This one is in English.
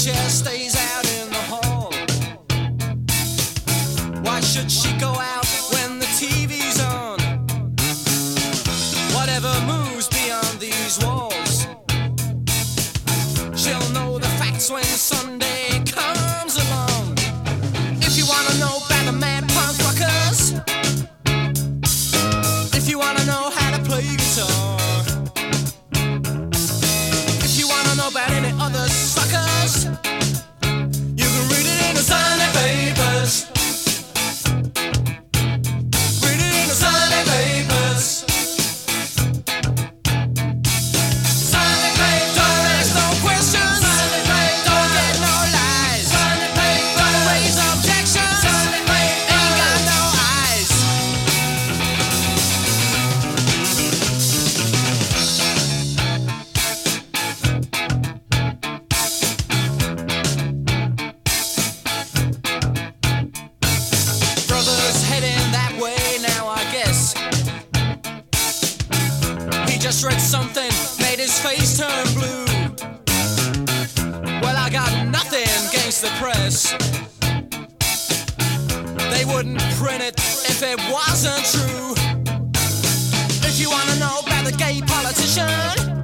chair stays out in the hall. Why should she go out when the TV's on? Whatever moves beyond these walls, she'll know the facts when Sunday comes along. If you wanna know about the mad punk rockers, if you wanna know how to play guitar, if you wanna know about any other suckers, you can read it in the Sunday papers. Read it in the Sunday papers. Sunday papers. Don't ask no questions. Sunday papers. Don't get no lies. Sunday papers. Don't raise objections. Sunday papers. Ain't got no eyes. Brother's heading that way now, I guess. He just read something, made his face turn blue. Well, I got nothing against the press. They wouldn't print it if it wasn't true. If you wanna know about the gay politician,